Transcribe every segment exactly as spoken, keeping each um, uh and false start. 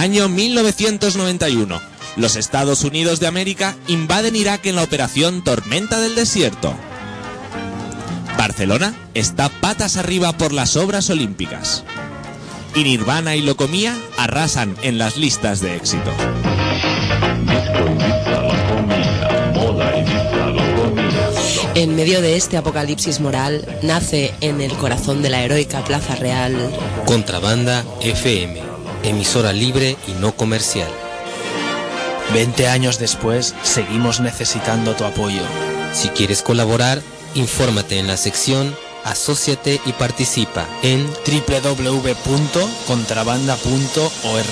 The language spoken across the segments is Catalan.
Año mil novecientos noventa y uno. Los Estados Unidos de América invaden Irak en la operación Tormenta del Desierto. Barcelona está patas arriba por las obras olímpicas. Y Nirvana y Locomía arrasan en las listas de éxito. En medio de este apocalipsis moral, nace en el corazón de la heroica Plaza Real Contrabanda F M, emisora libre y no comercial. Veinte años después, seguimos necesitando tu apoyo. Si quieres colaborar, infórmate en la sección Asóciate y participa en doble u doble u doble u punto contrabanda punto org.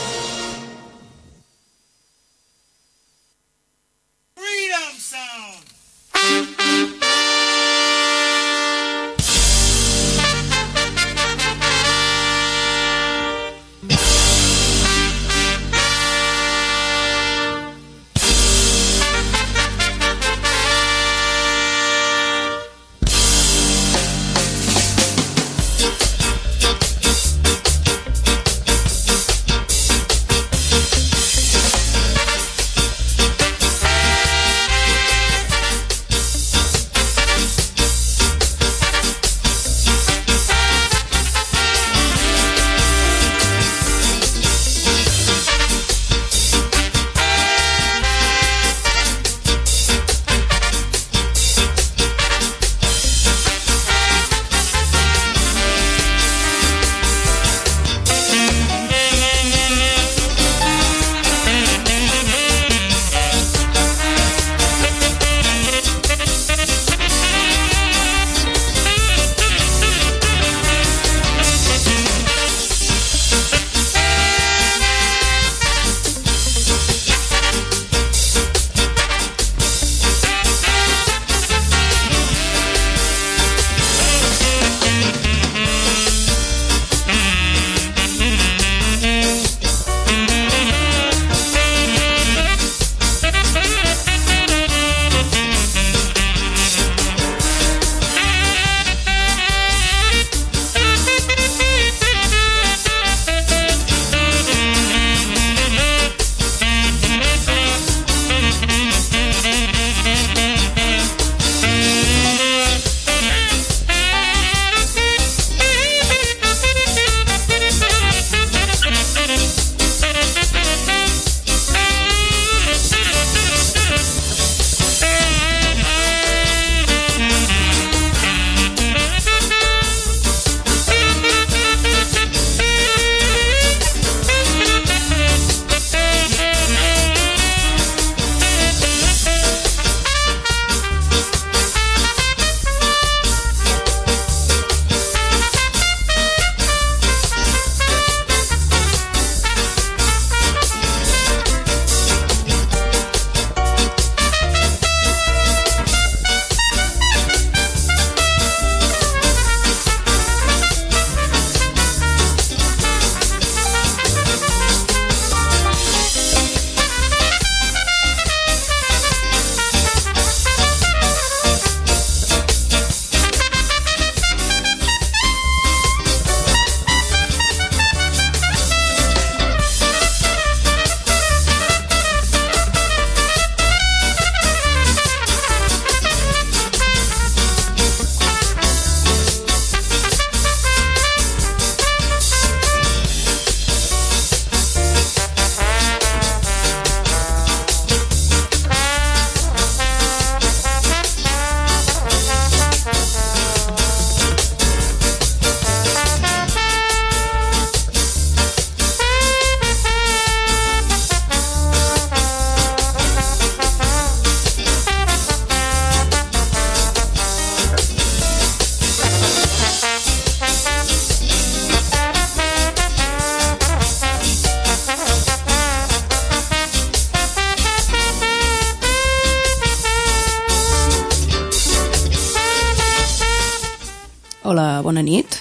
Hola, bona nit.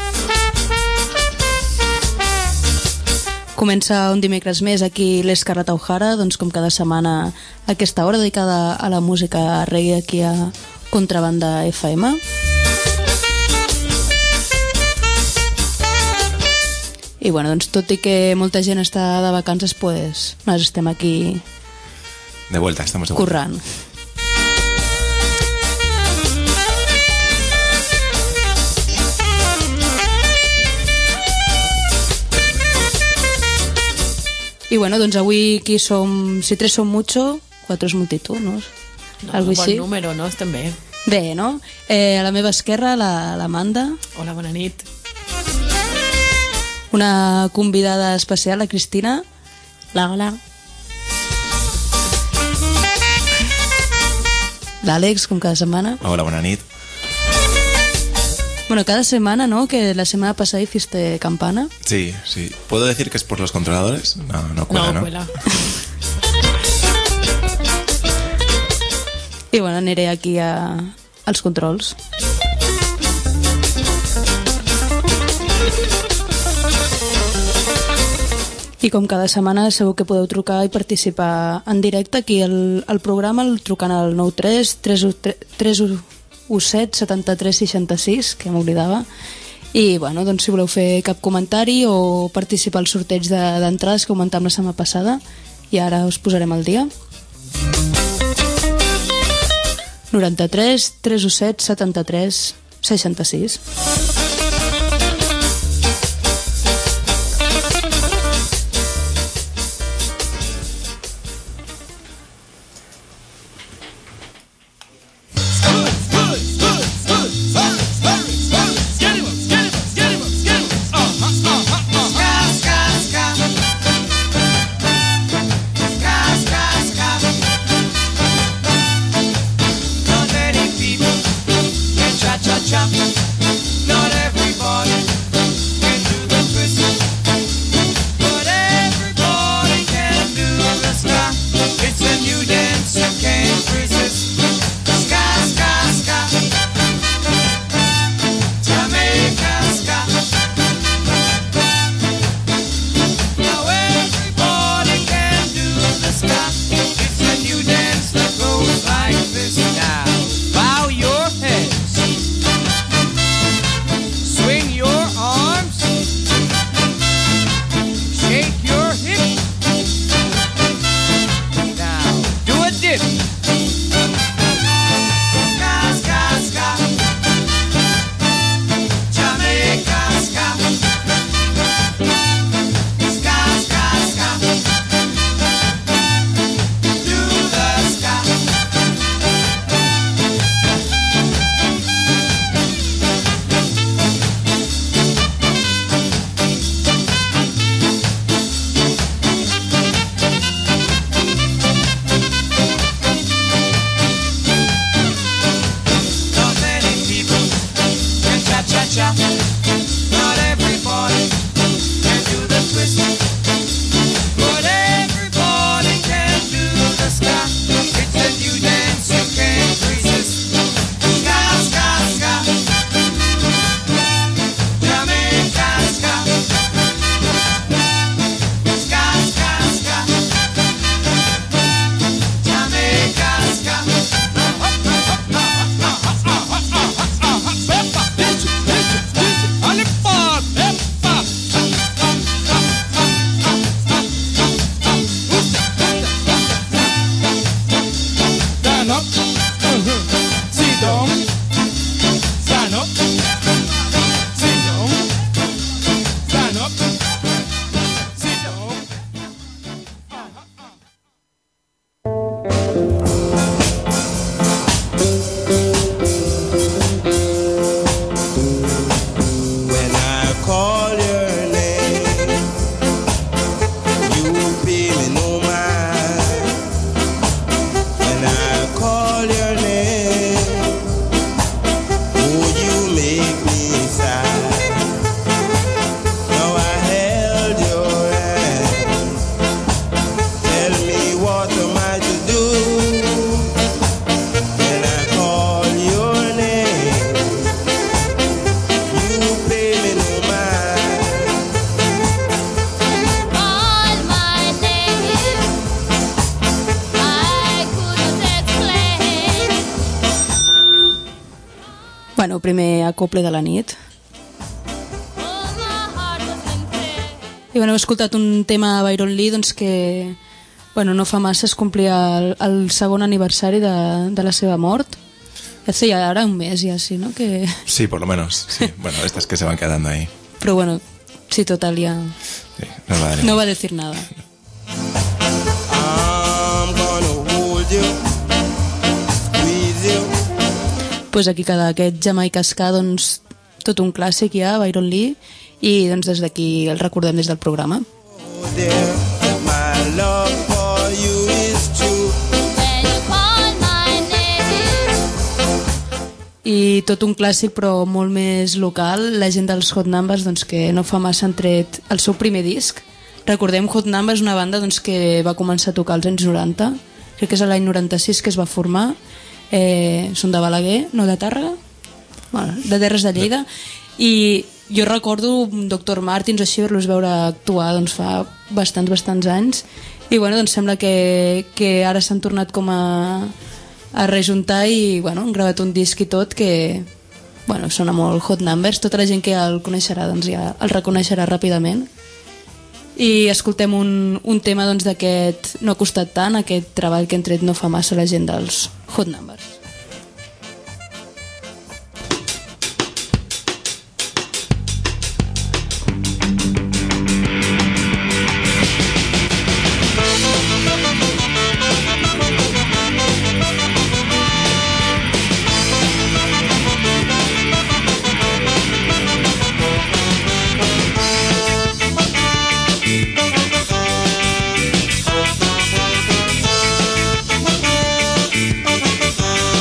Comença un dimecres més aquí l'Escarlata O'Hara, doncs com cada setmana a aquesta hora dedicada a la música reggae aquí a Contrabanda F M. I bueno, doncs tot i que molta gent està de vacances, pues nosaltres estem aquí de vuelta, estamos de vuelta. Currant. I bueno, doncs avui aquí som, si tres som mucho, quatre és multitud, no? No, Algo bon així. número, no? Estem bé. Bé, no? Eh, a la meva esquerra, la, la Amanda. Hola, bona nit. Una convidada especial, la Cristina. Hola, hola. L'Àlex, com cada setmana. Hola, bona nit. Bueno, cada semana, ¿no? Que la semana pasada hiciste campana. Sí, sí. ¿Puedo decir que es por los controladores? No, no cuela, ¿no? No, cuela. I bueno, aniré aquí a, als controls. I com cada setmana segur que podeu trucar i participar en directe aquí al, al programa, el trucant al nou tres tres u set setanta tres seixanta sis, que m'oblidava. I bueno, doncs si voleu fer cap comentari o participar al sorteig d'entrades de, que comentàvem la setmana passada, i ara us posarem al dia. noranta-tres tres u set setanta tres seixanta sis. Bueno, primer acople de la nit. I bueno, he escoltat un tema a Byron Lee doncs, que bueno, no fa massa es complia el, el segon aniversari de, de la seva mort. Hace ya ahora un mes ya así, ¿no? Que... Sí, por lo menos. Sí. Bueno, estas que se van quedando ahí. Pero bueno, sí, total, ya... Sí, no, va a no va a decir nada. Pues aquí queda aquest Jamaica Ska, doncs, tot un clàssic ja, Byron Lee, i doncs des d'aquí el recordem des del programa. I tot un clàssic però molt més local, la gent dels Hot Numbers, doncs, que no fa massa han tret el seu primer disc. Recordem, Hot Numbers és una banda doncs, que va començar a tocar als anys noranta, crec que és l'any noranta-sis que es va formar, eh, són de Balaguer, no de Tàrrega, bueno, de Terres de Lleida, i jo recordo doctor Martins o així haver-los veure actuar doncs, fa bastants, bastants anys, i bueno, doncs sembla que, que ara s'han tornat com a a rejuntar i bueno, han gravat un disc i tot que bueno, sona molt Hot Numbers, tota la gent que el coneixerà doncs ja el reconeixerà ràpidament. I escoltem un, un tema doncs, d'aquest No ha costat tant, aquest treball que han tret no fa massa la gent dels Hot Numbers. We'll be right back.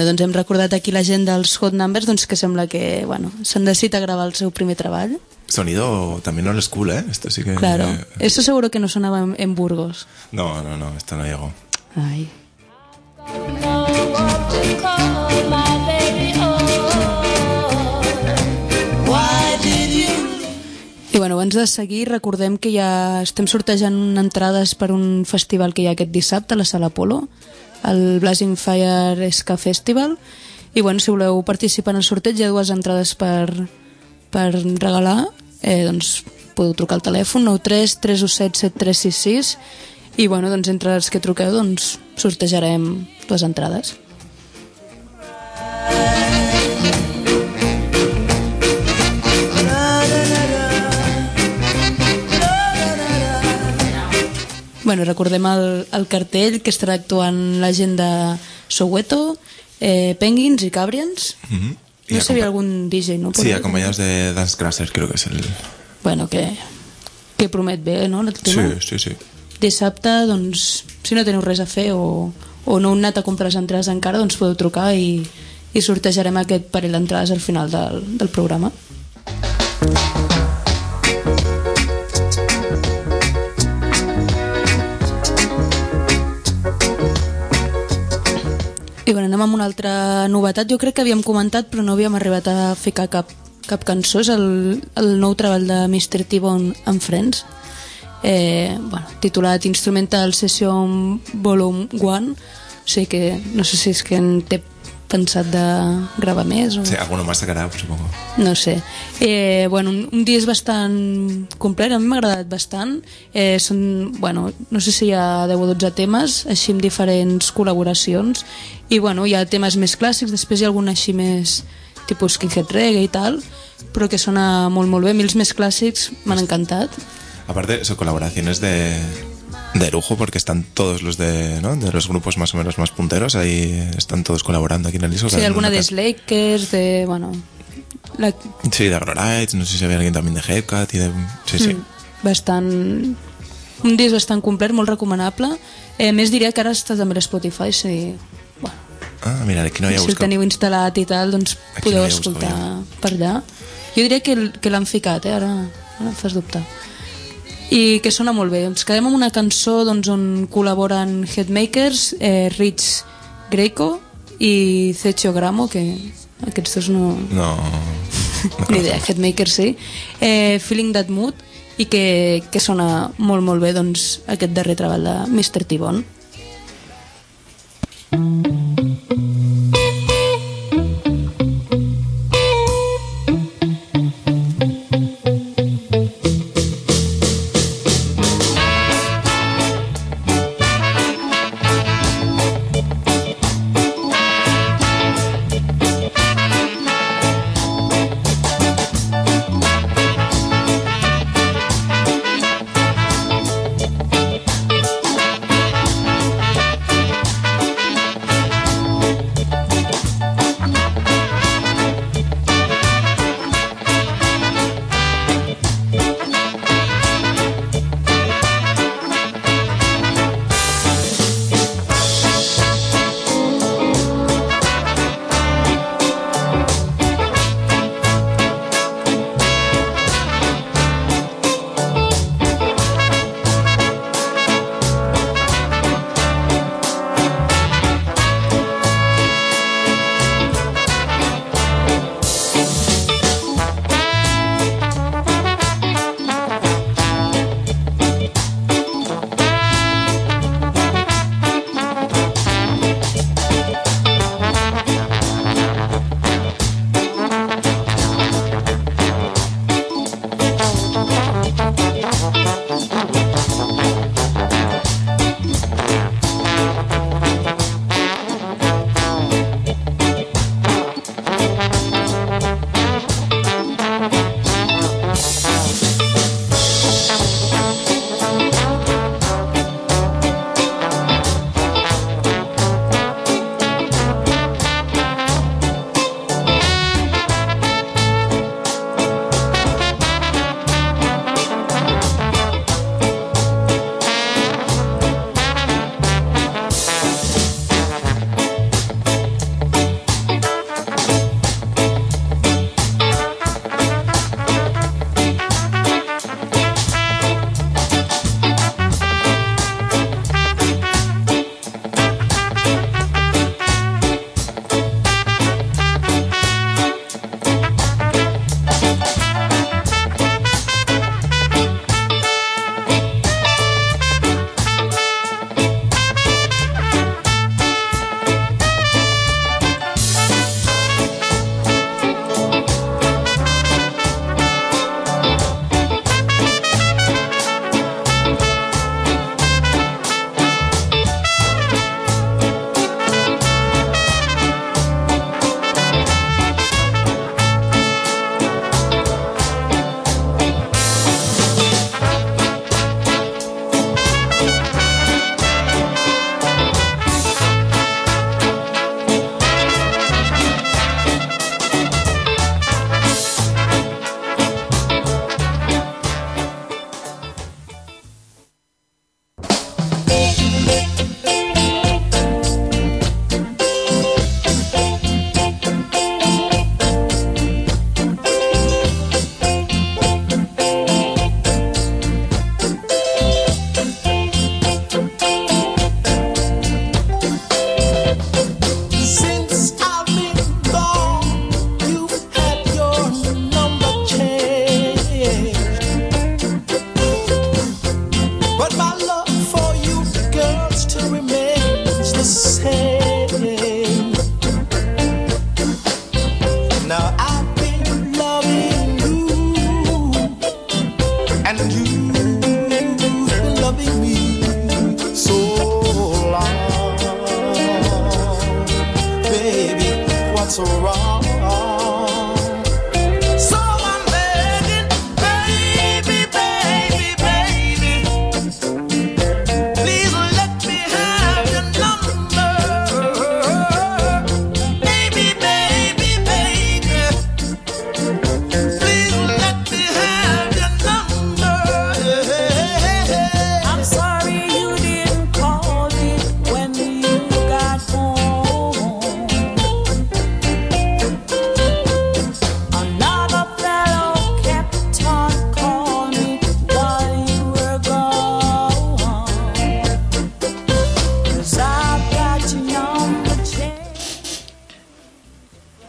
doncs hem recordat aquí la gent dels Hot Numbers, doncs que sembla que, bueno, s'han decidit a gravar el seu primer treball. Sonido también old school, ¿eh? Esto sí que... Claro, eso seguro que no sonaba en, en Burgos. No, no, no, esto no llegó. Ay. I bueno, abans de seguir, recordem que ja estem sortejant entrades per un festival que hi ha aquest dissabte a la Sala Apolo, el Blazing Fire Ska Festival, i bueno, si voleu participar en el sorteig hi ha dues entrades per, per regalar, eh, doncs podeu trucar al telèfon nou tres tres u set set tres sis sis i bueno, doncs entre els que truqueu doncs sortejarem dues entrades. Bueno, recordem el, el cartell que estarà actuant la gent de Soweto, eh, Penguins i Cabrians. Mm-hmm. No sé si hi ha algun D J, ¿no? Sí, acompañados de Dance Crasher, creo que es el... Bueno, que, que promet bé, no? El tema. Sí, sí, sí. Dissabte, doncs, si no teniu res a fer o, o no heu anat a comprar les entrades encara, doncs podeu trucar i, i sortejarem aquest parell d'entrades al final del, del programa. I bueno, anem amb una altra novetat. Jo crec que havíem comentat però no havíem arribat a ficar cap, cap cançó. És el, el nou treball de mister T-Bone and Friends, eh, bueno, titulat Instrumental Session Volume one. O sigui que no sé si és que en té pensat de gravar més o... Sí, alguno más sacará, supongo. No sé. Eh, bueno, un, un disc bastant complet, a mi m'ha agradat bastant. Eh, són, bueno, no sé si hi ha deu o dotze temes, així amb diferents col·laboracions. I bueno, hi ha temes més clàssics, després hi ha algun així més tipus skinhead reggae i tal, però que sona molt molt bé. A mi els més clàssics m'han encantat. Aparte, son colaboraciones de... de lujo porque están todos los de, ¿no? de los grupos más o menos más punteros, ahí están todos colaborando aquí en el disco. Sí, alguna de Slakers, de, bueno... La... Sí, de Agrolites, no sé si había alguien también de Hepcat y de... Sí, sí. Mm, bastant... Un disc bastant complet, molt recomanable. Eh, més diria que ara està també a Spotify, si... Bueno, ah, mira, aquí no hi ha si buscat. el teniu instal·lat i tal, doncs Aquí podeu no escoltar buscat, per allà. Jo diria que, que l'han ficat, eh? Ara, ara em fas dubtar. I que sona molt bé. Ens quedem amb una cançó doncs, on col·laboren Headmakers, eh, Rich Greco i Cecho Gramo, que aquests dos no... No... no Ni idea, Headmakers sí. Eh, Feeling That Mood, i que, que sona molt molt bé doncs, aquest darrer treball de mister T-Bone.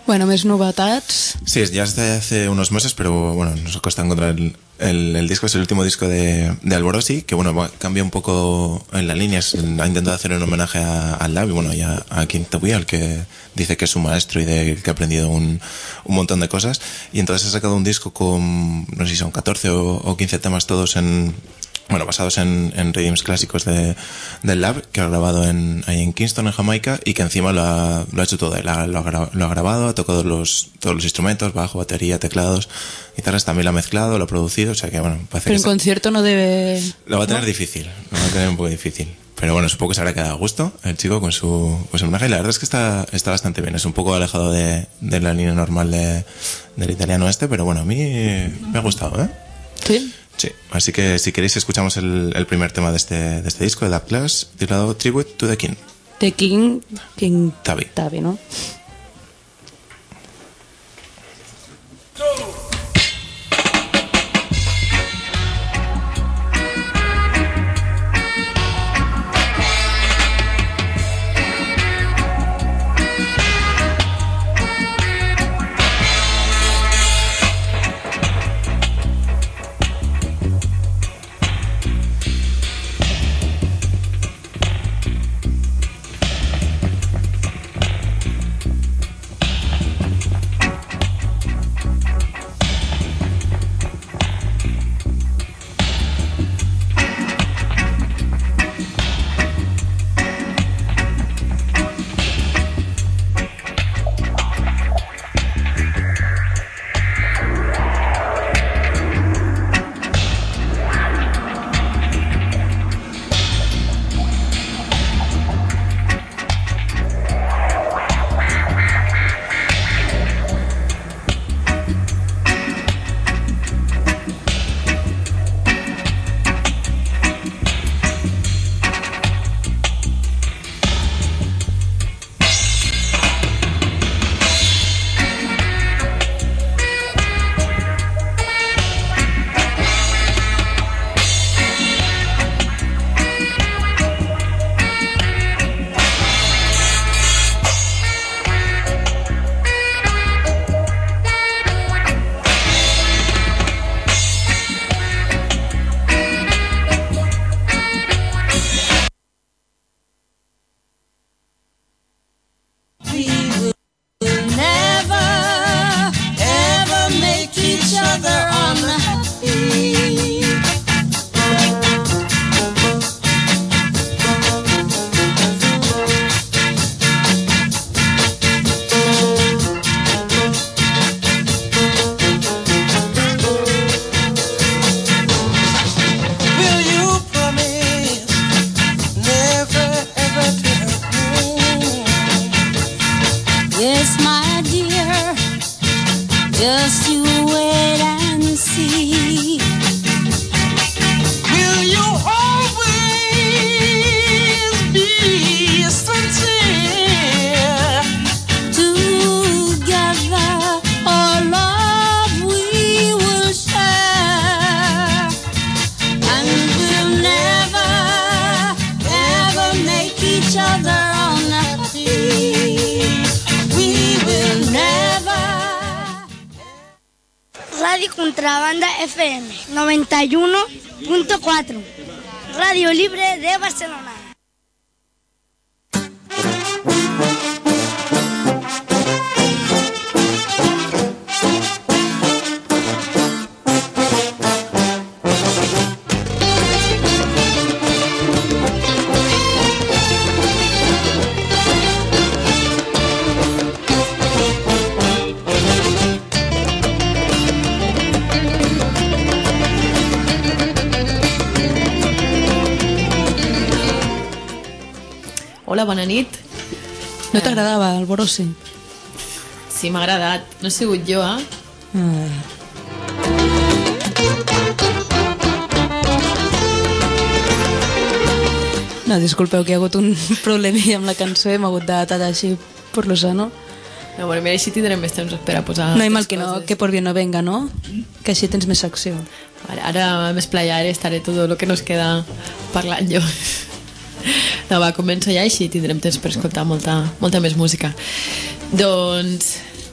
Bueno, més novetats. Sí, ya es de hace unos meses, pero bueno, nos cuesta encontrar el, el, el disco. Es el último disco de, de Alborosi, que bueno, va- cambia un poco en la línea. Es- ha intentado hacer un homenaje a- al Lab y bueno, y a, a King Tubby, al que dice que es su maestro y de que ha aprendido un, un montón de cosas. Y entonces ha sacado un disco con, no sé si son catorce o, o quince temas todos en... Bueno, basados en, en rhythms clásicos de, del Lab, que ha grabado en, ahí en Kingston, en Jamaica, y que encima lo ha, lo ha hecho todo. Él ha- lo, ha gra- lo ha grabado, ha tocado los, todos los instrumentos, bajo, batería, teclados, guitarras, también lo ha mezclado, lo ha producido, o sea que bueno, parece Pero que en se- concierto no debe... lo va a tener difícil, lo va a tener un poco difícil. Pero bueno, supongo que se habrá quedado a gusto el chico con su, con su homenaje, y la verdad es que está, está bastante bien. Es un poco alejado de, de la línea normal de, del italiano este, pero bueno, a mí me ha gustado, ¿eh? Sí. Sí, así que si queréis escuchamos el, el primer tema de este, de este disco, de Dub Class, titulado Tribute to the King. The King... King Tubby. Tubby, ¿no? Just you wait and see. Will you always be sincere? Together, our love we will share, and we'll never, ever make each other unhappy. We will never. Radio Contrabanda F M noventa y uno punto cuatro, Radio Libre de Barcelona. Hola, bona nit. No t'agradava el Borossi? Sí, m'ha agradat. No he sigut jo, eh? Ai. No, disculpeu que hi ha hagut un problemilla amb la cançó i hem hagut de tallar així per lo sano. No, bueno, mira, així tindrem més temps per a posar... No hay mal altres que no, coses. que por bien no venga, ¿no? Que així tens més secció. Vale, ara m'esplayaré, estaré tot el que nos queda parlant jo. No, va, començo ja, així tindrem temps per escoltar molta, molta més música. Doncs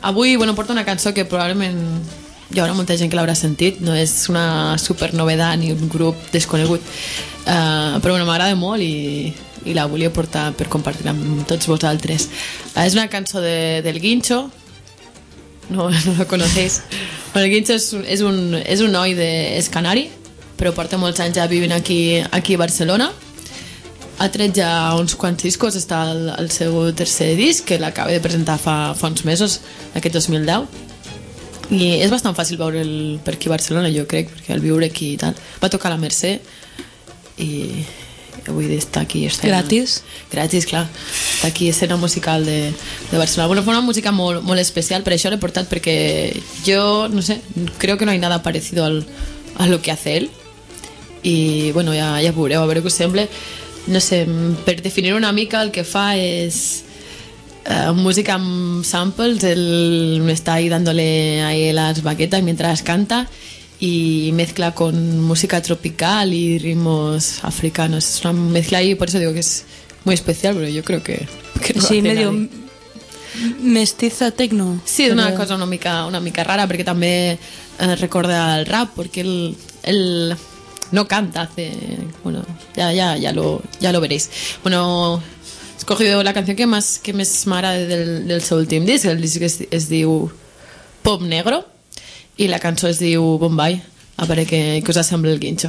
avui, bueno, porto una cançó que probablement hi haurà molta gent que l'haurà sentit, no és una super novedat ni un grup desconegut, uh, però bueno, m'agrada molt i, i la volia portar per compartir amb tots vosaltres. Uh, és una cançó de, del Guincho, no, no lo conocéis. Bueno, el Guincho és, és, un, és un noi de, és canari, però porta molts anys ja vivint aquí, aquí a Barcelona. Ha tret ja uns quants discos, està el, el seu tercer disc, que l'acaba de presentar fa, fa uns mesos, aquest dos mil deu, i és bastant fàcil veure'l per aquí a Barcelona, jo crec, perquè al viure aquí i tal, va tocar a la Mercè i avui està aquí escena... Gratis? Gratis, clar, està aquí escena musical de, de Barcelona. Bueno, fa una música molt, molt especial, per això l'he portat, perquè jo, no sé, creo que no hay nada parecido al, a lo que hace él, i bueno, ja, ja veureu, a veure què us sembla. No sé, per definir una mica el que fa és uh, música amb samples, él está ahí dándole ahí las baquetas mientras canta y mezcla con música tropical y ritmos africanos. Es una mezcla ahí, por eso digo que es muy especial, pero yo creo que, que no sí, lo hace medio nadie. Mestiza tecno. Sí, és una però... cosa una mica, una mica rara, perquè també eh, recorda el rap, perquè él, él no canta, hace, bueno, ya, ya, ya, lo, ya lo veréis. Bueno, he escogido la canción que más que més m'agrada del, del seu últim disc. El disc es, es diu Pop Negro i la cançó es diu Bombay. A veure què, què us sembla el Guincho.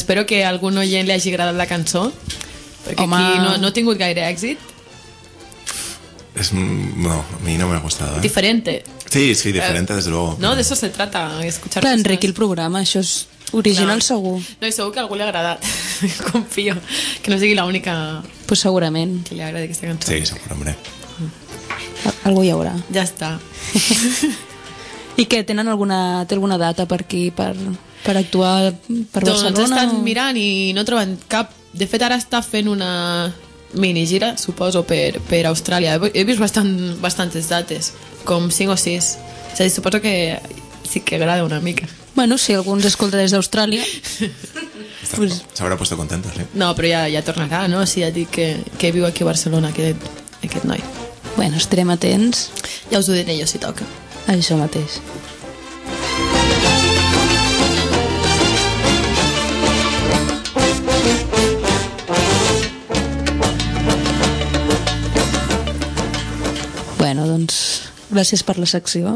espero que a algun oient li hagi agradat la cançó, perquè Home. aquí no, no ha tingut gaire èxit. Es, no, a mí no me ha gustado. ¿eh? Diferente. Sí, sí, diferente, desde luego. No, de eso se trata, escuchar Clar, cosas. enriqui el programa, això és original No. segur. No, i segur que a algú li ha agradat. Confio. Que no sigui l'única Pues segurament. que li agradi aquesta cançó. Sí, seguro, hombre. Algú hi haurà. Ja està. I què, tenen alguna, té alguna data per aquí, per, per actuar per Doncs he Barcelona? estat o- mirant i no troben cap... De fet, ara està fent una mini gira, suposo, per, per Austràlia. He, he vist bastant, bastantes dates, com cinc o sis. És a dir, suposo que sí que agrada una mica. Bueno, si algú ens escolta des d'Austràlia... Está- Pues- Se habrá puesto contento, sí. No, però ja, ja tornarà, no? Si ja dic que, que viu aquí a Barcelona, aquest, aquest noi. Bueno, estarem atents Ja us ho diré jo si toca. a això mateix. Bueno, doncs, gràcies per la secció.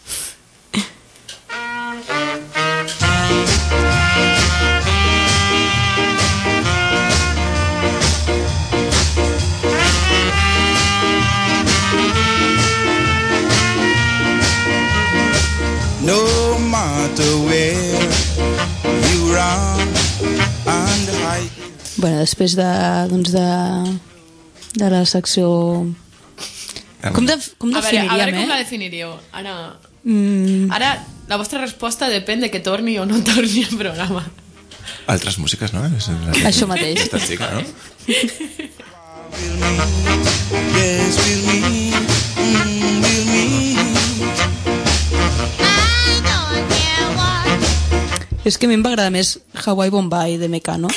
No matter where you run and hide. Bueno, després de, doncs de, de la secció... Com, de, com A veure, a veure definiríem, com la eh? definiríeu. Ara, Mm, ara, la vostra resposta depèn de que torni o no torni al programa. Altres músiques, ¿no? Es- es- Això mateix. Esta chica, ¿no? Yes, feel me, mm, feel me. és que a mi em va agradar més Hawaii Bombay de Mecano.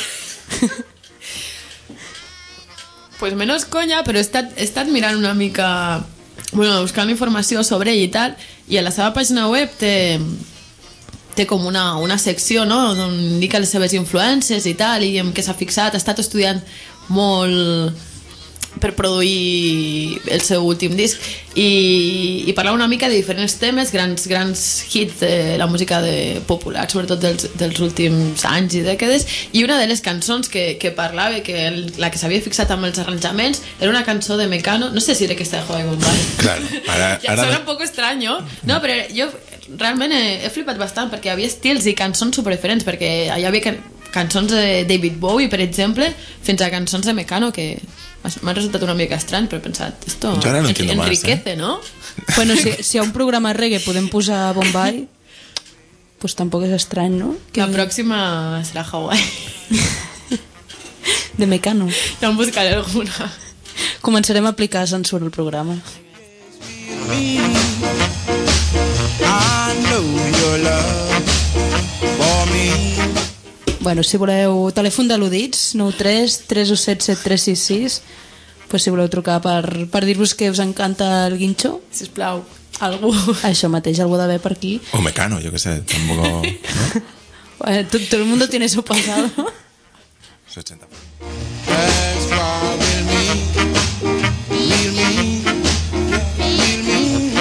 Pues menos conya, però he estat, he estat mirant una mica... Bueno, buscant informació sobre ell i tal, i a la seva pàgina web té, té com una, una secció, no?, on indica les seves influències i tal, i en què s'ha fixat, ha estat estudiant molt per produir el seu últim disc i, i parlar una mica de diferents temes, grans, grans hits de la música de popular, sobretot dels, dels últims anys i dècades, i una de les cançons que, que parlava, que el, la que s'havia fixat amb els arranjaments, era una cançó de Mecano, no sé si era aquesta de Hawaii Bombay. Claro. Ahora, Ja ahora- sona un poc estrany, no? Però jo realment he, he flipat bastant perquè hi havia estils i cançons super diferents, perquè hi havia can cançons de David Bowie, per exemple, fins a cançons de Mecano que m'han resultat una mica estrany, però he pensat, esto Yo ahora lo entiendo más, enriquece, ¿no? Bueno, si, si a un programa reggae podem posar Bombay, pues tampoc és estrany, no? La pròxima serà Hawaii. De Mecano. Ja en buscaré alguna. Començarem a aplicar censura al programa. I know your love for me. Bueno, si voleu telèfon d'al·ludits, nou tres tres u set set tres sis sis, pues si voleu trucar per, per dir-vos que us encanta el guinxo, sisplau, algú. Això mateix, algú d'haver per aquí. O Mecano, yo qué sé, tampoco... ¿no? Eh, tot, tot el mundo tiene su pasado. ochenta. That's why will me, will me, will me.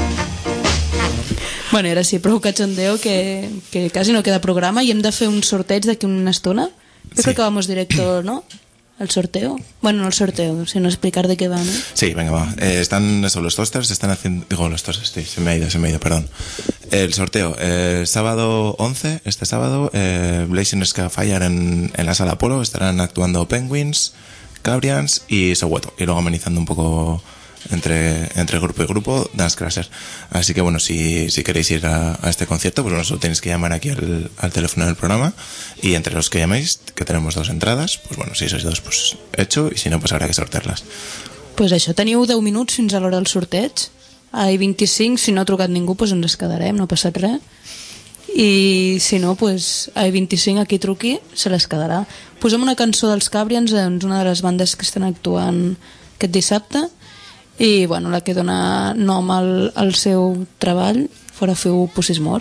Bueno, i ara sí, prou cachondeo que, que quasi no queda programa i hem de fer un sorteig d'aquí una estona. Jo Sí. crec que vamos directo, ¿no? El sorteo. Bueno, no el sorteo, sino explicar de qué va, ¿no? Sí, venga, va. Eh, están eso, los toasters, están haciendo... Digo, los toasters, sí, se me ha ido, se me ha ido, perdón. El sorteo, eh, sábado once, este sábado, eh, Blazing Skyfire en, en la sala Apolo, estarán actuando Penguins, Cabrians y Soweto, y luego amenizando un poco entre, entre grupo y grupo, Dance Crasher. Así que bueno, si, si queréis ir a, a este concierto, pues bueno, solo tenéis que llamar aquí al, al teléfono del programa, y entre los que llaméis, que tenemos dos entradas, pues bueno, si sois dos, pues hecho, y si no, pues habrá que sortearlas. Pues això, teniu deu minuts fins a l'hora del sorteig. A I vint-i-cinc, si no ha trucat ningú, pues ens quedarem, no ha passat res. I si no, pues, a I vint-i-cinc, a qui truqui, se les quedarà. Posem una cançó dels Cabrians, doncs una de les bandes que estan actuant aquest dissabte, i bueno, la que dona nom al, al seu treball, Fora feu Pussys More.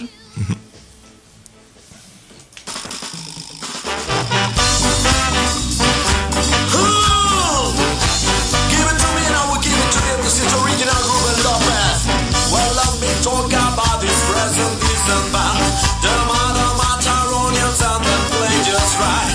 Just right.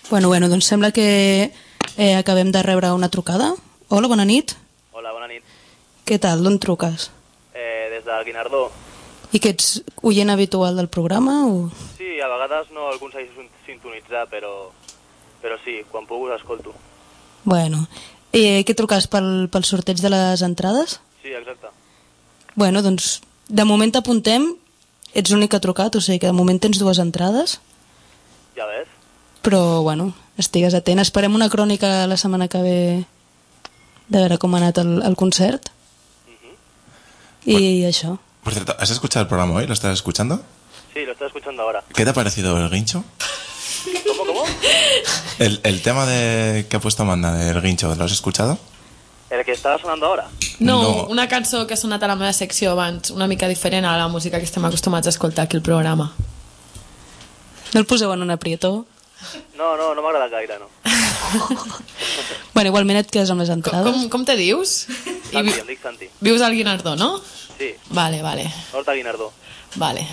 Bueno, bueno, doncs sembla que eh, acabem de rebre una trucada. Hola, bona nit. Hola, bona nit. Què tal? D'on truques? Eh, des del Guinardó. I que ets oient habitual del programa? O... Sí, a vegades no el aconsegueixo sintonitzar, però, però sí, quan puc us escolto. Bueno, eh, què truques pel, pel sorteig de les entrades? Sí, exacte. Bueno, doncs, de moment t'apuntem, ets l'únic que ha trucat, o sigui que de moment tens dues entrades. Ja ves. Però, bueno, estigues atent. Esperem una crònica la setmana que ve de veure com ha anat el, el concert. Uh-huh. Y bueno, això. Por cierto, ¿has escuchado el programa hoy? ¿Lo estás escuchando? Sí, lo estoy escuchando ahora. ¿Qué te ha parecido el guincho? ¿Cómo, cómo? El, el tema de que ha puesto Amanda del guincho, ¿lo has escuchado? ¿El que estava sonando ahora? No, No. una cançó que ha sonat a la meva secció abans, una mica diferent a la música que estem acostumats a escoltar aquí al programa. No el poseu en un aprietó? No, no, no m'ha agradat gaire, no. Bueno, igualment et quedes amb les entrades. Com, com te dius? Santi, em dic Santi. Vius al Guinardó, no? Sí. Vale, vale. Horta Guinardó. Vale.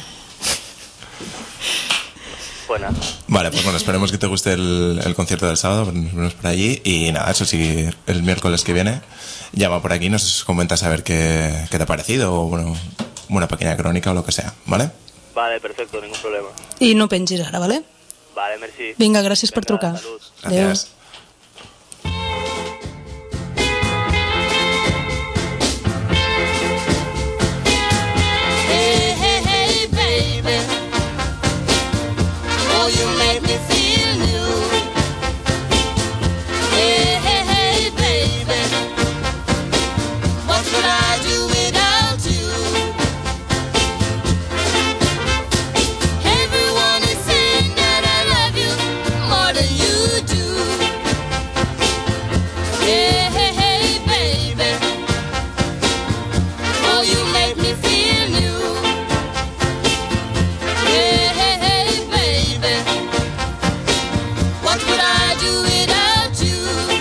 Buena. Vale, pues bueno, esperemos que te guste el, el concierto del sábado, nos vemos por allí y nada, eso sí, el miércoles que viene llama por aquí, nos comentas a ver qué, qué te ha parecido o bueno, una pequeña crónica o lo que sea, ¿vale? Vale, perfecto, ningún problema. I no pengis ara, vale? Vale, merci. Vinga, gràcies per trucar. Salut. Gracias. Hey, hey, hey, baby. Oh, you make me feel new. Hey, hey, hey, baby. What could I do without you? Everyone is saying that I love you more than you do. Hey, hey, hey, baby. Oh, you make me feel new. Hey, hey, hey, baby. What would I do without you?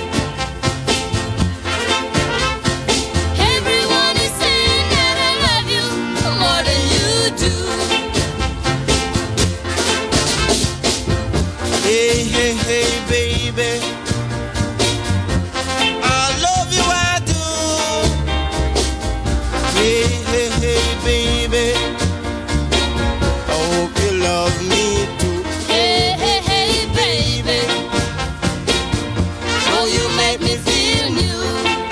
Everyone is saying that I love you more than you do. Hey, hey, hey, baby. I love you, I do. Hey, hey, hey, baby. I hope you love me too. Hey, hey, hey, baby. Oh, you make me feel new.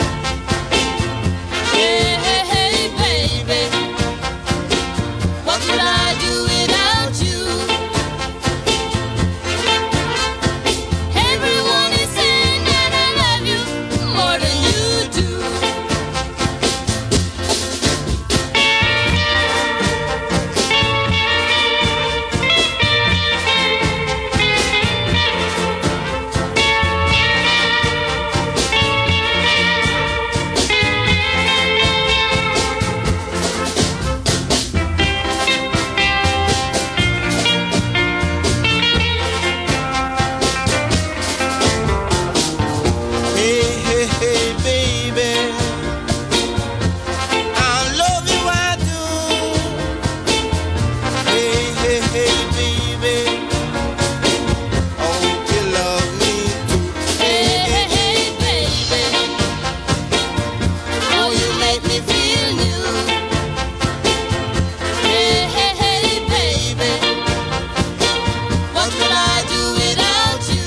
Hey, hey, hey, baby. What would I do without you? Everyone is saying that I love you more than you do. Hey, hey, hey, baby. I love you, I do. Hey, hey, hey, baby. I hope you love me too. Hey, hey, hey, baby. Oh, you make me feel new. Hey, hey, hey, baby. What could I do without you?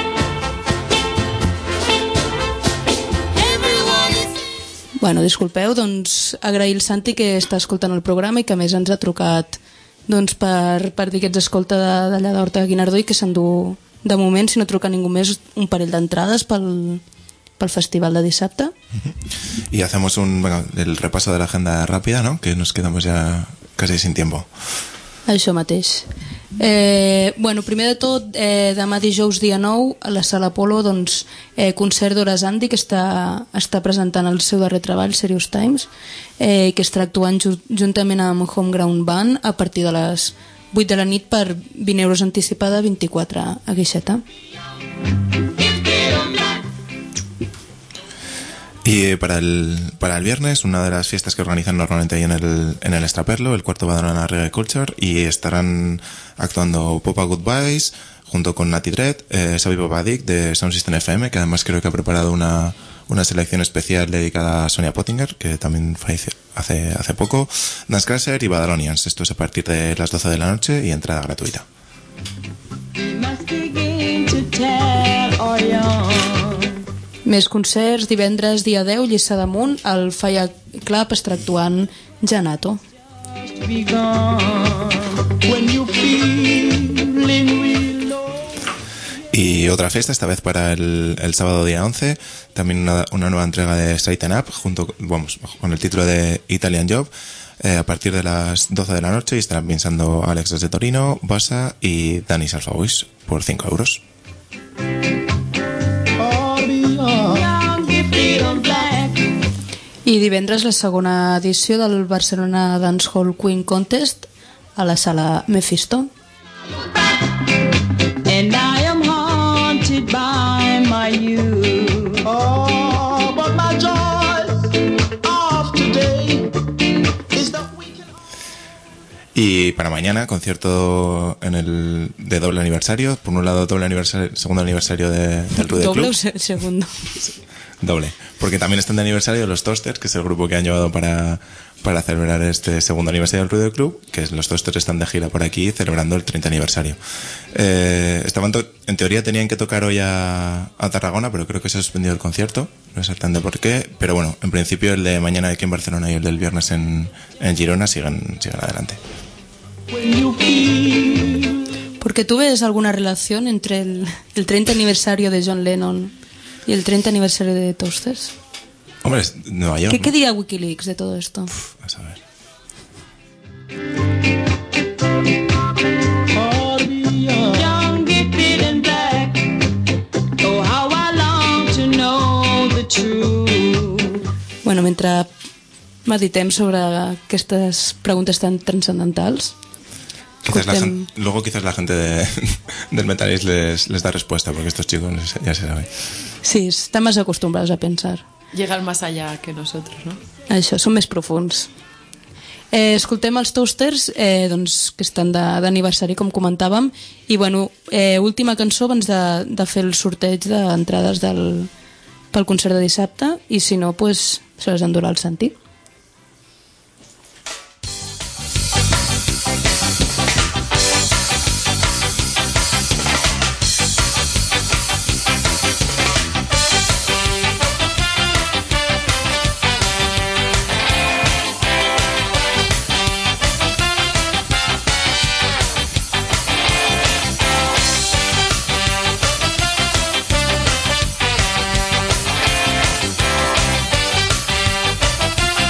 Everyone is Bueno, disculpeu, doncs agrair el Santi que està escoltant el programa i que a més ens ha trucat doncs, per, per dir que ets escolta de- d'allà d'Horta de Guinardó i que s'endú, de moment, si no truca ningú més, un parell d'entrades pel, pel festival de dissabte. Y hacemos un, bueno, el repaso de la agenda rápida, ¿no? Que nos quedamos ya casi sin tiempo. Això mateix. Eh, bueno, primer de tot, eh, demà dijous dia nou a la Sala Apolo, doncs, eh, concert d'Hores Andy, que està, està presentant el seu darrer treball, Serious Times, eh, que estarà actuant ju juntament amb Homeground Band a partir de les vuit de la nit per vint euros anticipada, vint-i-quatre a Guixeta. Y Y para el, para el viernes, una de las fiestas que organizan normalmente ahí en el, en el Extraperlo, el cuarto Badalona Reggae Culture, y estarán actuando Popa Goodbyes junto con Natty Dread, eh, Xavi Popadic de Sound System F M, que además creo que ha preparado una, una selección especial dedicada a Sonia Pottinger, que también falleció hace, hace poco, Dance Crasher y Badalonians. Esto es a partir de las doce de la noche y entrada gratuita. Més concerts, divendres dia deu, Lliçà d'Amunt, al Falla Club estarà actuant Janato. Y otra fiesta, esta vez para el, el sábado día once, también una, una nueva entrega de Straighten Up, junto, vamos, con el título de Italian Job, eh, a partir de las doce de la noche, y estarán pensando Alex desde Torino, Basa y Danis Alpha Boys por cinco euros. I divendres la segona edició del Barcelona Dancehall Queen Contest a la sala Mephisto. And I am haunted by my youth. Oh, but my joy of today is the weekend. Y para mañana, concierto en el de doble aniversario. Por un lado, doble aniversario, segundo aniversario de, del Rude Club. ¿Doble o se- segundo? Doble. Porque también están de aniversario los Toasters, que es el grupo que han llevado para, para celebrar este segundo aniversario del Rude Club, que es, los Toasters están de gira por aquí celebrando el treinta aniversario. Eh, estaban to- en teoría tenían que tocar hoy a, a Tarragona, pero creo que se ha suspendido el concierto. No sé exactamente por qué. Pero bueno, en principio el de mañana aquí en Barcelona y el del viernes en, en Girona siguen, siguen adelante. Porque tú ves alguna relación entre el, el treinta aniversario de John Lennon y el treinta aniversario de Toasters. Hombre, es Nueva York. ¿Qué, ¿no? ¿Qué diría Wikileaks de todo esto? A saber. Young, gifted and black. Oh, how I long to know the truth. Bueno, mentre meditem sobre aquestes preguntes tan transcendentals, Quizás la escoltem- gen- luego quizás la gente de, del Metalis les, les da respuesta, porque estos chicos ya se saben. sí, estan més acostumbrats a pensar. Llegan más allá que nosotros, ¿no? Això, són més profuns. Eh, escoltem els Toasters, eh, doncs, que estan de- d'aniversari, com comentàvem, i bueno, eh, última cançó abans de, de fer el sorteig d'entrades del, pel concert de dissabte, i si no, pues, se les endurà el Santi. Oh,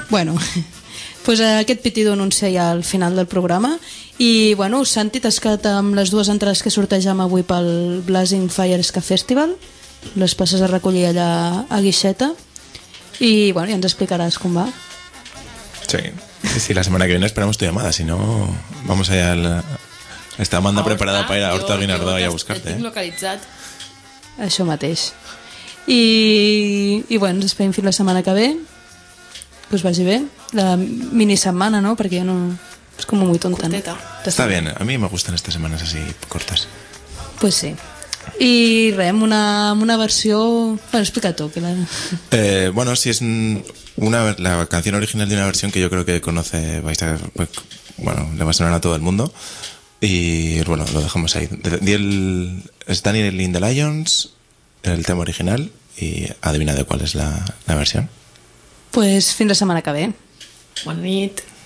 Bueno, pues aquest pitido anuncia ja al final del programa i bueno, Santi, t'has quedat amb les dues entrades que sortegem avui pel Blazing Fire Ska Festival, les passes a recollir allà a Guixeta y bueno, ya nos explicarás cómo va. Sí, sí, sí, la semana que viene esperamos tu llamada, si no vamos allá a la... Está Amanda preparada para ir a Horta Guinardó y a buscarte. Tinc localitzat. Això mateix. I, i bueno, ens esperem fins la setmana que ve, que us vagi bé, la mini setmana, ¿no? Perquè ja no... és com muy tonta, ¿no? Está bien, a mí me gustan estas semanas así cortas. Pues sí. I res, amb una, amb una versió... Bueno, explica tú. Que la... eh, bueno, sí, es una, la canción original de una versión que yo creo que conoce, vais a, pues, bueno, le va a sonar a todo el mundo. Y bueno, lo dejamos ahí. Di el, es Daniel in the Lions, el tema original, y adivina de cuál es la, la versión. Pues fin de setmana que ve. Bona nit.